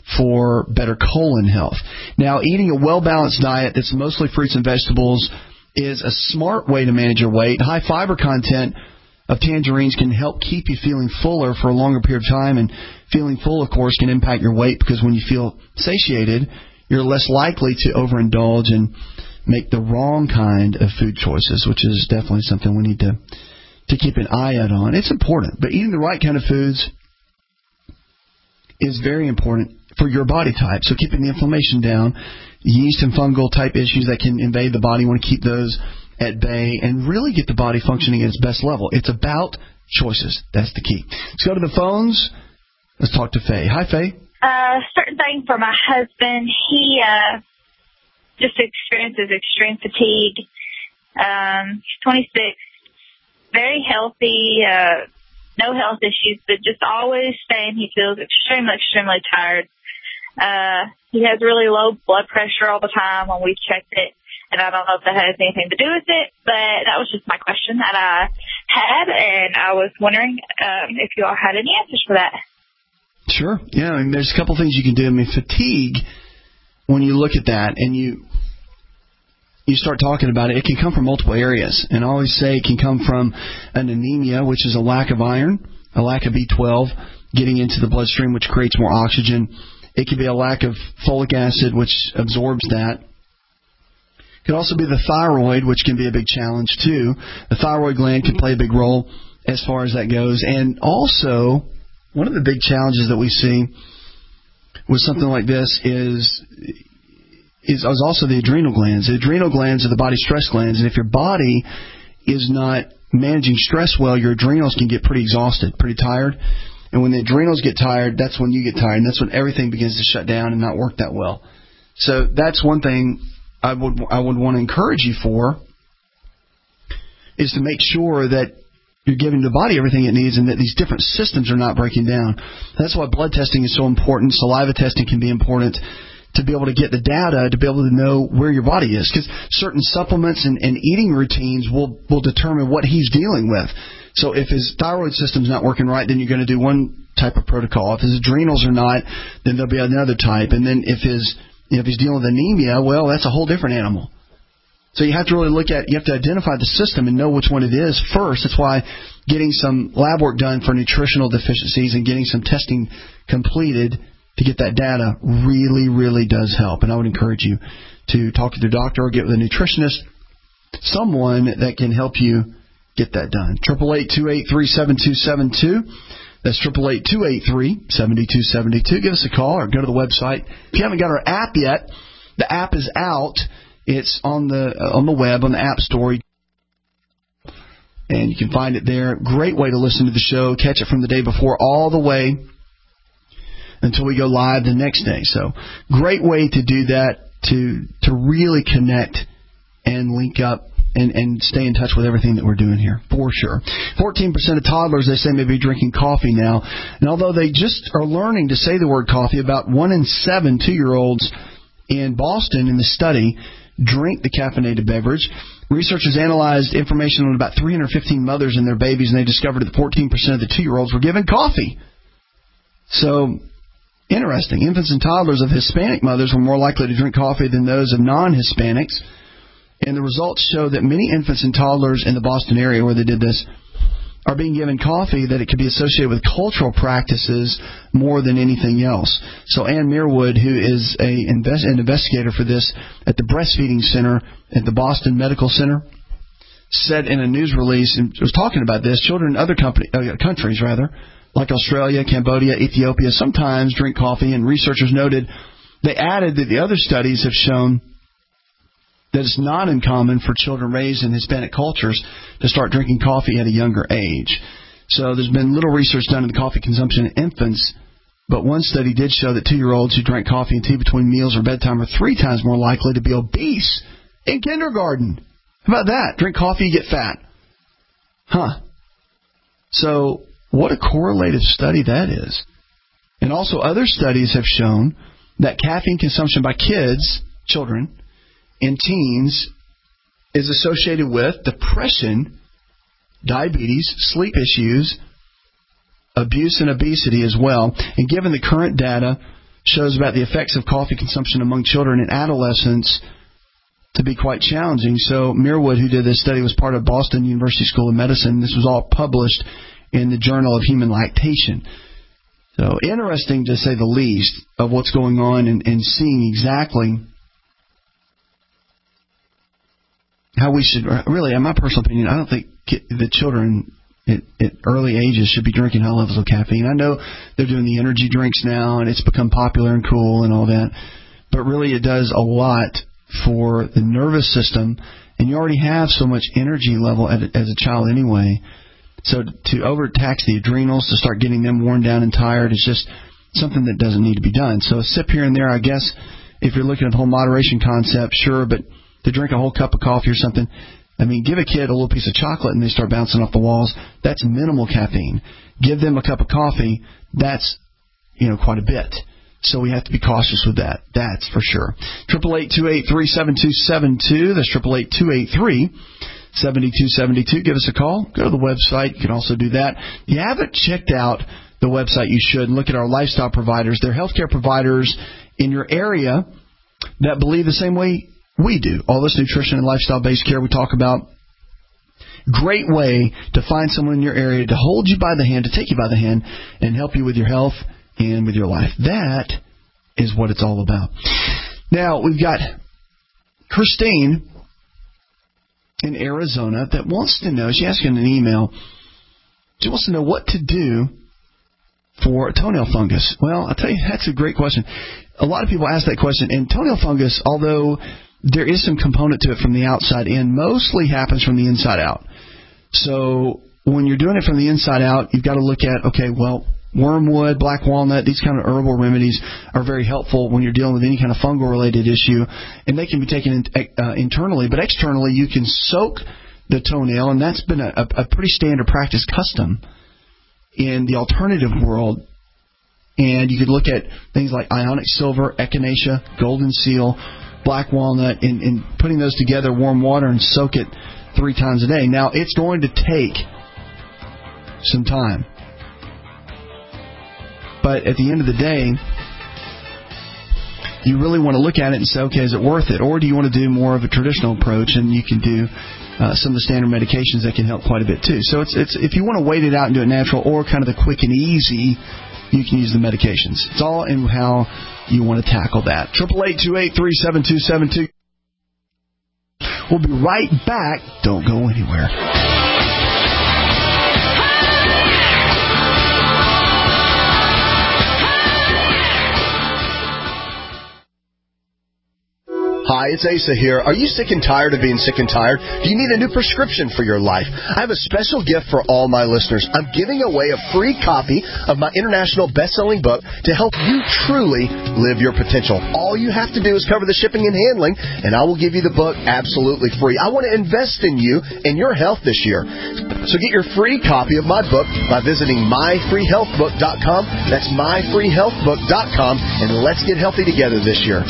for better colon health. Now, eating a well-balanced diet that's mostly fruits and vegetables is a smart way to manage your weight. High fiber content of tangerines can help keep you feeling fuller for a longer period of time, and feeling full, of course, can impact your weight because when you feel satiated, you're less likely to overindulge and make the wrong kind of food choices, which is definitely something we need to, to keep an eye out on. It's important, but eating the right kind of foods is very important for your body type. So keeping the inflammation down, yeast and fungal type issues that can invade the body, you want to keep those at bay and really get the body functioning at its best level. It's about choices. That's the key. Let's go to the phones. Let's talk to Faye. Hi, Faye. Uh, certain thing for my husband. He uh, just experiences extreme fatigue. Um, he's twenty-six, very healthy, uh, no health issues, but just always saying he feels extremely, extremely tired. Uh, he has really low blood pressure all the time when we checked it, and I don't know if that has anything to do with it, but that was just my question that I had, and I was wondering um, if you all had any answers for that. Sure. Yeah, I mean, there's a couple things you can do. I mean, fatigue, when you look at that and you you start talking about it, it can come from multiple areas. And I always say it can come from an anemia, which is a lack of iron, a lack of B twelve getting into the bloodstream, which creates more oxygen. It could be a lack of folic acid, which absorbs that. It could also be the thyroid, which can be a big challenge, too. The thyroid gland can play a big role as far as that goes. And also, one of the big challenges that we see with something like this is, is, is also the adrenal glands. The adrenal glands are the body's stress glands, and if your body is not managing stress well, your adrenals can get pretty exhausted, pretty tired. And when the adrenals get tired, that's when you get tired, and that's when everything begins to shut down and not work that well. So that's one thing I would I would want to encourage you for, is to make sure that you're giving the body everything it needs and that these different systems are not breaking down. That's why blood testing is so important. Saliva testing can be important to be able to get the data, to be able to know where your body is. Because certain supplements and, and eating routines will, will determine what he's dealing with. So if his thyroid system's not working right, then you're going to do one type of protocol. If his adrenals are not, then there'll be another type. And then if his you know, if he's dealing with anemia, well, that's a whole different animal. So you have to really look at, you have to identify the system and know which one it is first. That's why getting some lab work done for nutritional deficiencies and getting some testing completed to get that data really, really does help. And I would encourage you to talk to the doctor or get with a nutritionist, someone that can help you get that done. eight eight eight, two eight three, seven two seven two. That's eight eight eight, two eight three, seven two seven two. Give us a call or go to the website. If you haven't got our app yet, the app is out. It's on the uh, on the web, on the App Store. And you can find it there. Great way to listen to the show. Catch it from the day before all the way until we go live the next day. So great way to do that, to to really connect and link up and, and stay in touch with everything that we're doing here, for sure. fourteen percent of toddlers, they say, may be drinking coffee now. And although they just are learning to say the word coffee, about one in seven two-year-olds in Boston in the study drink the caffeinated beverage. Researchers analyzed information on about three hundred fifteen mothers and their babies, and they discovered that fourteen percent of the two-year-olds were given coffee. So, interesting. Infants and toddlers of Hispanic mothers were more likely to drink coffee than those of non-Hispanics. And the results show that many infants and toddlers in the Boston area where they did this are being given coffee, that it could be associated with cultural practices more than anything else. So Ann Meerwood, who is a invest, an investigator for this at the Breastfeeding Center at the Boston Medical Center, said in a news release, and was talking about this, children in other company, uh, countries, rather, like Australia, Cambodia, Ethiopia, sometimes drink coffee, and researchers noted, they added that the other studies have shown that it's not uncommon for children raised in Hispanic cultures to start drinking coffee at a younger age. So there's been little research done in the coffee consumption in infants, but one study did show that two-year-olds who drank coffee and tea between meals or bedtime are three times more likely to be obese in kindergarten. How about that? Drink coffee, you get fat. Huh. So what a correlative study that is. And also other studies have shown that caffeine consumption by kids, children, in teens is associated with depression, diabetes, sleep issues, abuse, and obesity as well. And given the current data shows about the effects of coffee consumption among children and adolescents to be quite challenging. So Meerwood, who did this study, was part of Boston University School of Medicine. This was all published in the Journal of Human Lactation. So interesting, to say the least, of what's going on and, and seeing exactly how we should, really, in my personal opinion, I don't think the children at, at early ages should be drinking high levels of caffeine. I know they're doing the energy drinks now, and it's become popular and cool and all that, but really it does a lot for the nervous system, and you already have so much energy level as a child anyway. So to overtax the adrenals, to start getting them worn down and tired, is just something that doesn't need to be done. So a sip here and there, I guess, if you're looking at the whole moderation concept, sure, but to drink a whole cup of coffee or something, I mean, give a kid a little piece of chocolate and they start bouncing off the walls. That's minimal caffeine. Give them a cup of coffee, that's, you know, quite a bit. So we have to be cautious with that. That's for sure. eight eight eight, two eight three, seven two seven two. That's eight eight eight, two eight three, seven two seven two. Give us a call. Go to the website. You can also do that. If you haven't checked out the website, you should. And look at our lifestyle providers. They're healthcare providers in your area that believe the same way we do. All this nutrition and lifestyle-based care we talk about. Great way to find someone in your area to hold you by the hand, to take you by the hand, and help you with your health and with your life. That is what it's all about. Now, we've got Christine in Arizona that wants to know, she asked in an email, she wants to know what to do for toenail fungus. Well, I'll tell you, that's a great question. A lot of people ask that question, and toenail fungus, although there is some component to it from the outside in, mostly happens from the inside out. So when you're doing it from the inside out, you've got to look at, okay, well, wormwood, black walnut, these kind of herbal remedies are very helpful when you're dealing with any kind of fungal-related issue, and they can be taken in, uh, internally. But externally, you can soak the toenail, and that's been a, a pretty standard practice custom in the alternative world. And you could look at things like ionic silver, echinacea, golden seal, black walnut, and, and putting those together, warm water, and soak it three times a day. Now, it's going to take some time. But at the end of the day, you really want to look at it and say, okay, is it worth it? Or do you want to do more of a traditional approach, and you can do uh, some of the standard medications that can help quite a bit too. So it's it's if you want to wait it out and do it natural, or kind of the quick and easy you can use the medications. It's all in how you want to tackle that. eight eight eight, two eight three, seven two seven two. We'll be right back. Don't go anywhere. Hi, it's Asa here. Are you sick and tired of being sick and tired? Do you need a new prescription for your life? I have a special gift for all my listeners. I'm giving away a free copy of my international best-selling book to help you truly live your potential. All you have to do is cover the shipping and handling, and I will give you the book absolutely free. I want to invest in you and your health this year. So get your free copy of my book by visiting my free health book dot com. That's my free health book dot com, and let's get healthy together this year.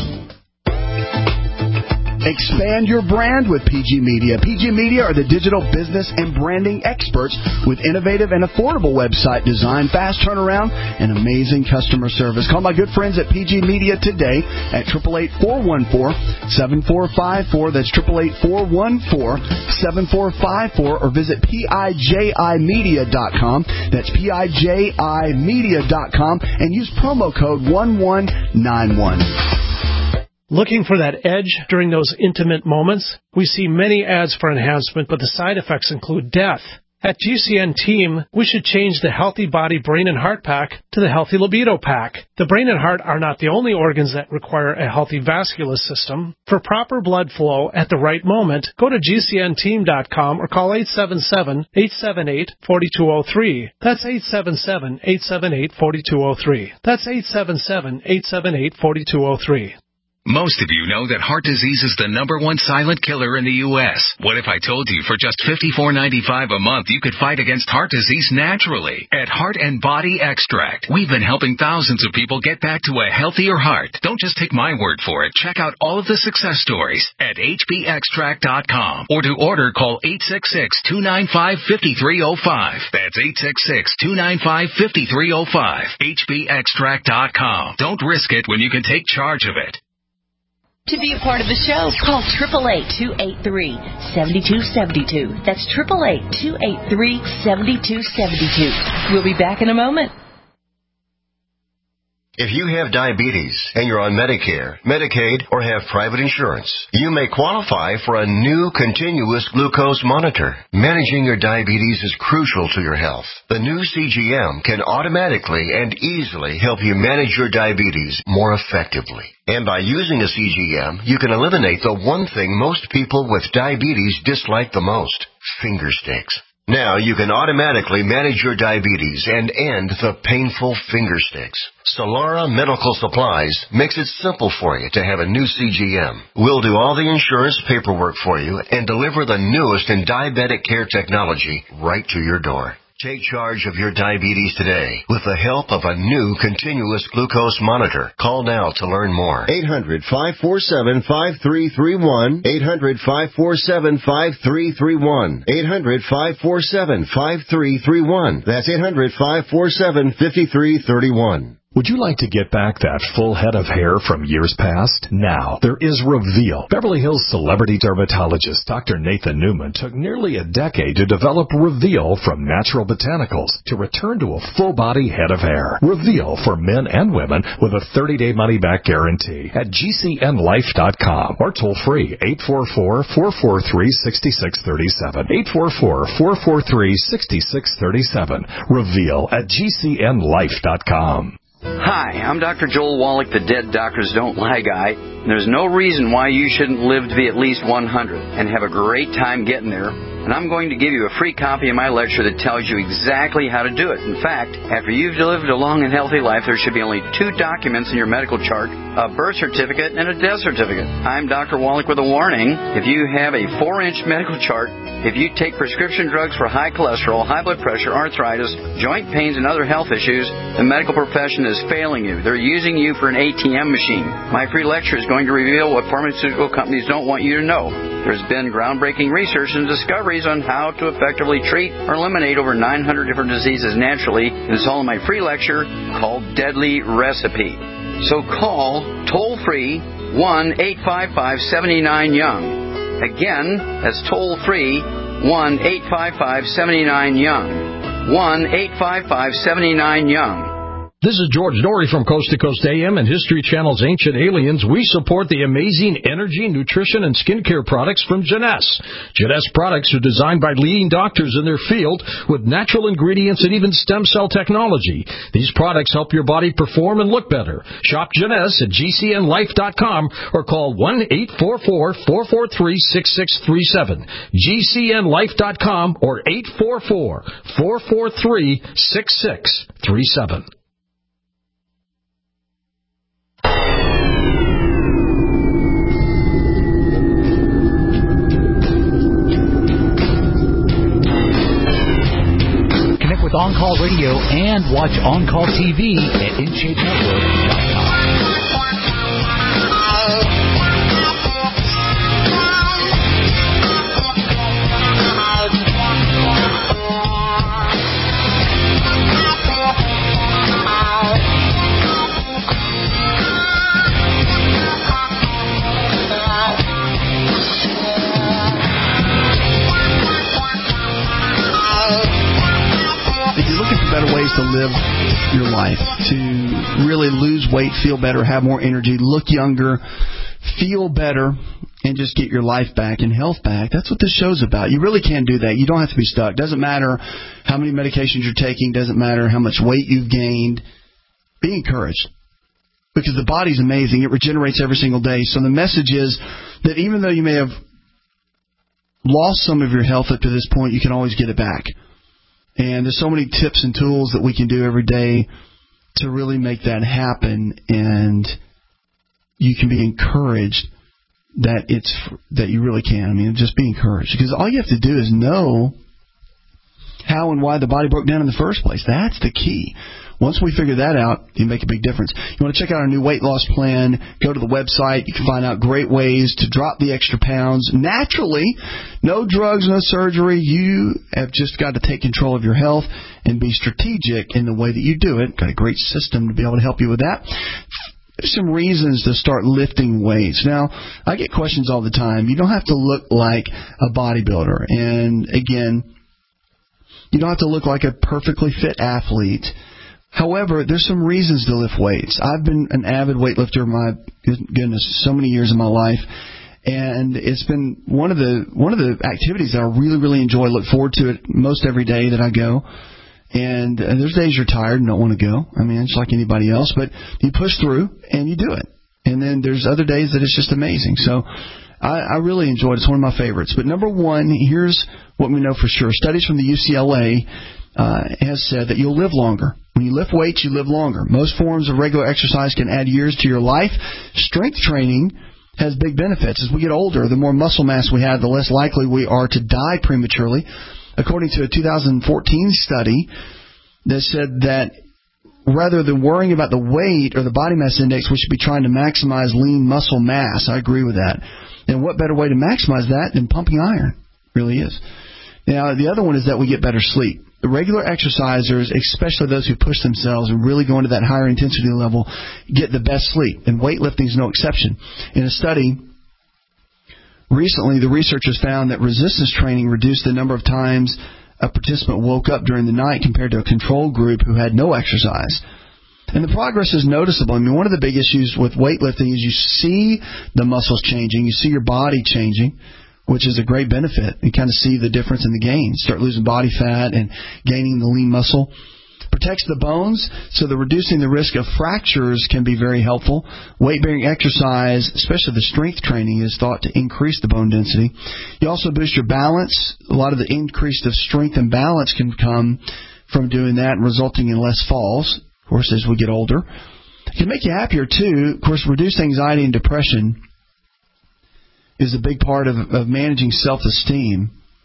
Expand your brand with P G Media. P G Media are the digital business and branding experts with innovative and affordable website design, fast turnaround, and amazing customer service. Call my good friends at P G Media today at eight eight eight, four one four, seven four five four. That's eight eight eight, four one four, seven four five four, or visit P I J I media dot com. That's P I J I media dot com and use promo code one one nine one. Looking for that edge during those intimate moments? We see many ads for enhancement, but the side effects include death. At G C N Team, we should change the Healthy Body Brain and Heart Pack to the Healthy Libido Pack. The brain and heart are not the only organs that require a healthy vascular system. For proper blood flow at the right moment, go to G C N team dot com or call eight seven seven, eight seven eight, four two zero three. That's eight seven seven, eight seven eight, four two zero three. That's eight seven seven, eight seven eight, four two zero three. Most of you know that heart disease is the number one silent killer in the U S What if I told you for just fifty-four ninety-five a month you could fight against heart disease naturally? At Heart and Body Extract, we've been helping thousands of people get back to a healthier heart. Don't just take my word for it. Check out all of the success stories at H B extract dot com, or to order, call eight six six, two nine five, five three zero five. That's eight six six, two nine five, five three zero five. H B extract dot com. Don't risk it when you can take charge of it. To be a part of the show, call eight eight eight, two eight three, seven two seven two. That's eight eight eight, two eight three, seven two seven two. We'll be back in a moment. If you have diabetes and you're on Medicare, Medicaid, or have private insurance, you may qualify for a new continuous glucose monitor. Managing your diabetes is crucial to your health. The new C G M can automatically and easily help you manage your diabetes more effectively. And by using a C G M, you can eliminate the one thing most people with diabetes dislike the most: finger sticks. Now you can automatically manage your diabetes and end the painful finger sticks. Solara Medical Supplies makes it simple for you to have a new C G M. We'll do all the insurance paperwork for you and deliver the newest in diabetic care technology right to your door. Take charge of your diabetes today with the help of a new continuous glucose monitor. Call now to learn more. eight hundred, five four seven, five three three one. eight hundred, five four seven, five three three one. eight hundred, five four seven, five three three one. That's eight hundred, five four seven, five three three one. Would you like to get back that full head of hair from years past? Now, there is Reveal. Beverly Hills celebrity dermatologist Doctor Nathan Newman took nearly a decade to develop Reveal from natural botanicals to return to a full-body head of hair. Reveal for men and women with a thirty-day money-back guarantee at G C N life dot com or toll-free eight four four, four four three, six six three seven. eight four four, four four three, six six three seven. Reveal at G C N life dot com. Hi, I'm Doctor Joel Wallach, the Dead Doctors Don't Lie guy. There's no reason why you shouldn't live to be at least one hundred and have a great time getting there. And I'm going to give you a free copy of my lecture that tells you exactly how to do it. In fact, after you've lived a long and healthy life, there should be only two documents in your medical chart: a birth certificate and a death certificate. I'm Doctor Wallach with a warning. If you have a four-inch medical chart, if you take prescription drugs for high cholesterol, high blood pressure, arthritis, joint pains, and other health issues, the medical profession is failing you. They're using you for an A T M machine. My free lecture is going to reveal what pharmaceutical companies don't want you to know. There's been groundbreaking research and discoveries on how to effectively treat or eliminate over nine hundred different diseases naturally. And it's all in my free lecture called Deadly Recipe. So call toll-free one eight five five, seven nine young. Again, that's toll-free one eight five five, seven nine young. one eight five five, seven nine young. This is George Dory from Coast to Coast A M and History Channel's Ancient Aliens. We support the amazing energy, nutrition, and skincare products from Jeunesse. Jeunesse products are designed by leading doctors in their field with natural ingredients and even stem cell technology. These products help your body perform and look better. Shop Jeunesse at G C N life dot com or call one eight four four, four four three, six six three seven. G C N life dot com or eight four four, four four three, six six three seven. With On Call Radio and watch On Call T V at in shape network dot com. Better ways to live your life, to really lose weight, feel better, have more energy, look younger, feel better, and just get your life back and health back. That's what this show's about. You really can do that. You don't have to be stuck. Doesn't matter how many medications you're taking. Doesn't matter how much weight you've gained. Be encouraged, because the body's amazing. It regenerates every single day. So the message is that even though you may have lost some of your health up to this point, you can always get it back. And there's so many tips and tools that we can do every day to really make that happen, and you can be encouraged that it's that you really can. I mean, just be encouraged, because all you have to do is know how and why the body broke down in the first place. That's the key. Once we figure that out, you make a big difference. You want to check out our new weight loss plan, go to the website. You can find out great ways to drop the extra pounds naturally. No drugs, no surgery. You have just got to take control of your health and be strategic in the way that you do it. Got a great system to be able to help you with that. There's some reasons to start lifting weights. Now, I get questions all the time. You don't have to look like a bodybuilder. And, again, you don't have to look like a perfectly fit athlete. However, there's some reasons to lift weights. I've been an avid weightlifter, my goodness, so many years of my life, and it's been one of the one of the activities that I really, really enjoy. Look forward to it most every day that I go. And, and there's days you're tired and don't want to go. I mean, it's like anybody else, but you push through and you do it. And then there's other days that it's just amazing. So I, I really enjoy it. It's one of my favorites. But number one, here's what we know for sure. Studies from the U C L A uh, has said that you'll live longer. When you lift weights, you live longer. Most forms of regular exercise can add years to your life. Strength training has big benefits. As we get older, the more muscle mass we have, the less likely we are to die prematurely. According to a two thousand fourteen study that said that rather than worrying about the weight or the body mass index, we should be trying to maximize lean muscle mass. I agree with that. And what better way to maximize that than pumping iron? It really is. Now, the other one is that we get better sleep. The regular exercisers, especially those who push themselves and really go into that higher intensity level, get the best sleep. And weightlifting is no exception. In a study recently, the researchers found that resistance training reduced the number of times a participant woke up during the night compared to a control group who had no exercise. And the progress is noticeable. I mean, one of the big issues with weightlifting is you see the muscles changing, you see your body changing, which is a great benefit. You kind of see the difference in the gains. Start losing body fat and gaining the lean muscle. Protects the bones, so the reducing the risk of fractures can be very helpful. Weight-bearing exercise, especially the strength training, is thought to increase the bone density. You also boost your balance. A lot of the increase of strength and balance can come from doing that, resulting in less falls, of course, as we get older. It can make you happier, too. Of course, reduced anxiety and depression is a big part of, of managing self-esteem.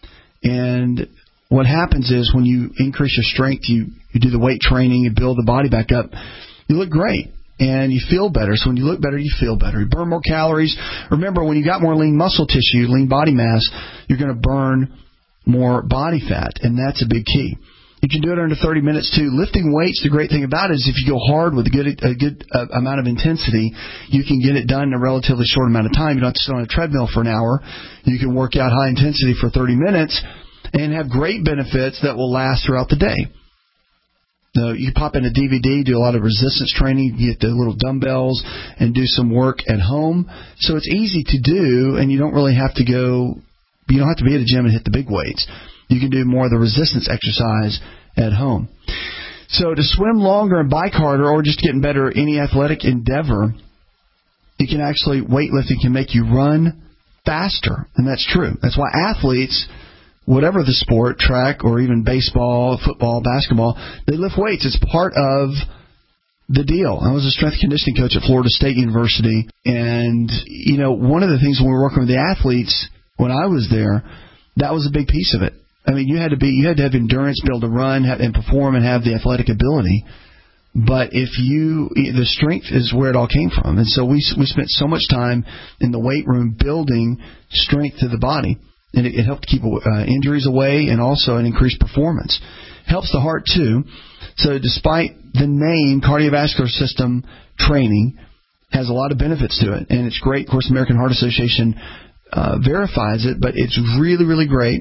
And what happens is when you increase your strength, you, you do the weight training, you build the body back up, you look great and you feel better. So when you look better, you feel better. You burn more calories. Remember, when you got more lean muscle tissue, lean body mass, you're going to burn more body fat, and that's a big key. You can do it under thirty minutes, too. Lifting weights, the great thing about it is if you go hard with a good a good uh, amount of intensity, you can get it done in a relatively short amount of time. You don't have to sit on a treadmill for an hour. You can work out high intensity for thirty minutes and have great benefits that will last throughout the day. Uh, you pop in a D V D, do a lot of resistance training, get the little dumbbells, and do some work at home. So it's easy to do, and you don't really have to go, you don't have to be at a gym and hit the big weights. You can do more of the resistance exercise at home. So to swim longer and bike harder, or just getting better at any athletic endeavor, it can actually, weightlifting can make you run faster. And that's true. That's why athletes, whatever the sport, track or even baseball, football, basketball, they lift weights. It's part of the deal. I was a strength conditioning coach at Florida State University, and, you know, one of the things when we were working with the athletes when I was there, that was a big piece of it. I mean, you had to be, you had to have endurance, be able to run have, and perform and have the athletic ability. But if you, the strength is where it all came from. And so we we spent so much time in the weight room building strength to the body. And it, it helped keep uh, injuries away and also an increased performance. Helps the heart, too. So despite the name cardiovascular system training, has a lot of benefits to it. And it's great. Of course, the American Heart Association uh, verifies it. But it's really, really great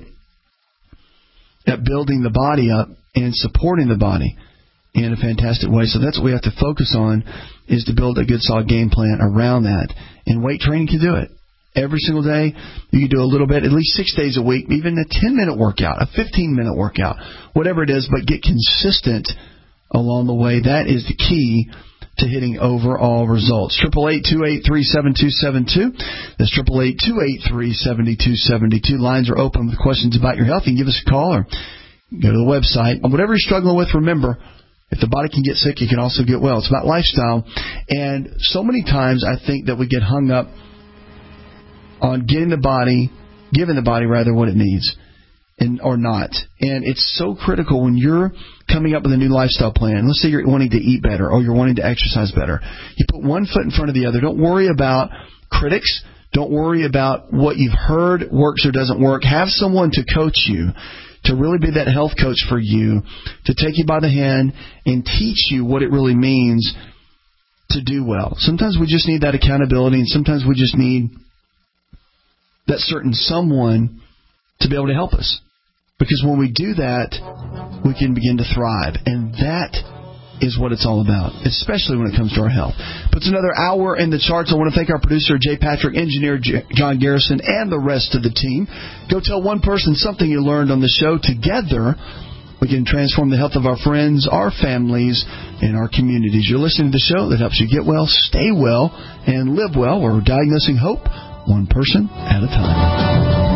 at building the body up and supporting the body in a fantastic way. So that's what we have to focus on, is to build a good, solid game plan around that. And weight training can do it. Every single day, you can do a little bit, at least six days a week, even a ten-minute workout, a fifteen-minute workout, whatever it is, but get consistent along the way. That is the key to hitting overall results. eight eight eight, two eight three, seven two seven two. That's eight eight eight, two eight three, seven two seven two. Lines are open with questions about your health. You can give us a call or go to the website. Whatever you're struggling with, remember, if the body can get sick, it can also get well. It's about lifestyle. And so many times I think that we get hung up on getting the body, giving the body rather what it needs, and or not. And it's so critical when you're coming up with a new lifestyle plan. Let's say you're wanting to eat better or you're wanting to exercise better. You put one foot in front of the other. Don't worry about critics. Don't worry about what you've heard works or doesn't work. Have someone to coach you, to really be that health coach for you, to take you by the hand and teach you what it really means to do well. Sometimes we just need that accountability, and sometimes we just need that certain someone to be able to help us. Because when we do that, we can begin to thrive. And that is what it's all about, especially when it comes to our health. Puts another hour in the charts. I want to thank our producer, Jay Patrick, engineer J- John Garrison, and the rest of the team. Go tell one person something you learned on the show. Together, we can transform the health of our friends, our families, and our communities. You're listening to the show that helps you get well, stay well, and live well. We're diagnosing hope one person at a time.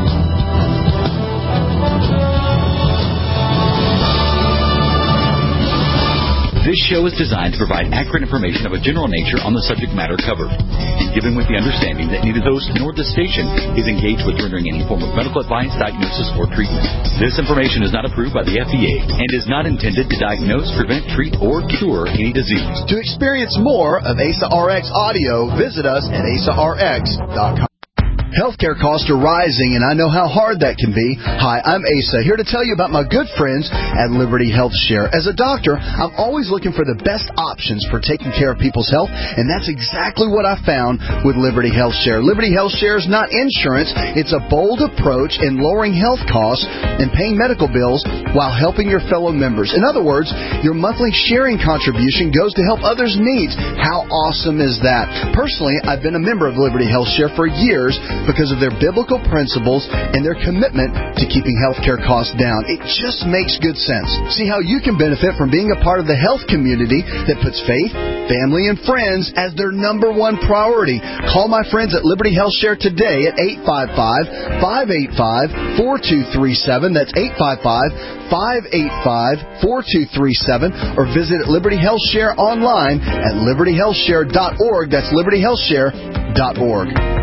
This show is designed to provide accurate information of a general nature on the subject matter covered, given with the understanding that neither the host nor the station is engaged with rendering any form of medical advice, diagnosis, or treatment. This information is not approved by the F D A and is not intended to diagnose, prevent, treat, or cure any disease. To experience more of A S A R X audio, visit us at A S A R X dot com. Healthcare costs are rising, and I know how hard that can be. Hi, I'm Asa, here to tell you about my good friends at Liberty Health Share. As a doctor, I'm always looking for the best options for taking care of people's health, and that's exactly what I found with Liberty Health Share. Liberty Health Share is not insurance. It's a bold approach in lowering health costs and paying medical bills while helping your fellow members. In other words, your monthly sharing contribution goes to help others' needs. How awesome is that? Personally, I've been a member of Liberty Health Share for years because of their biblical principles and their commitment to keeping healthcare costs down. It just makes good sense. See how you can benefit from being a part of the health community that puts faith, family, and friends as their number one priority. Call my friends at Liberty Health Share today at eight five five, five eight five, four two three seven. That's eight five five, five eight five, four two three seven. Or visit Liberty Health Share online at liberty health share dot org. That's liberty health share dot org.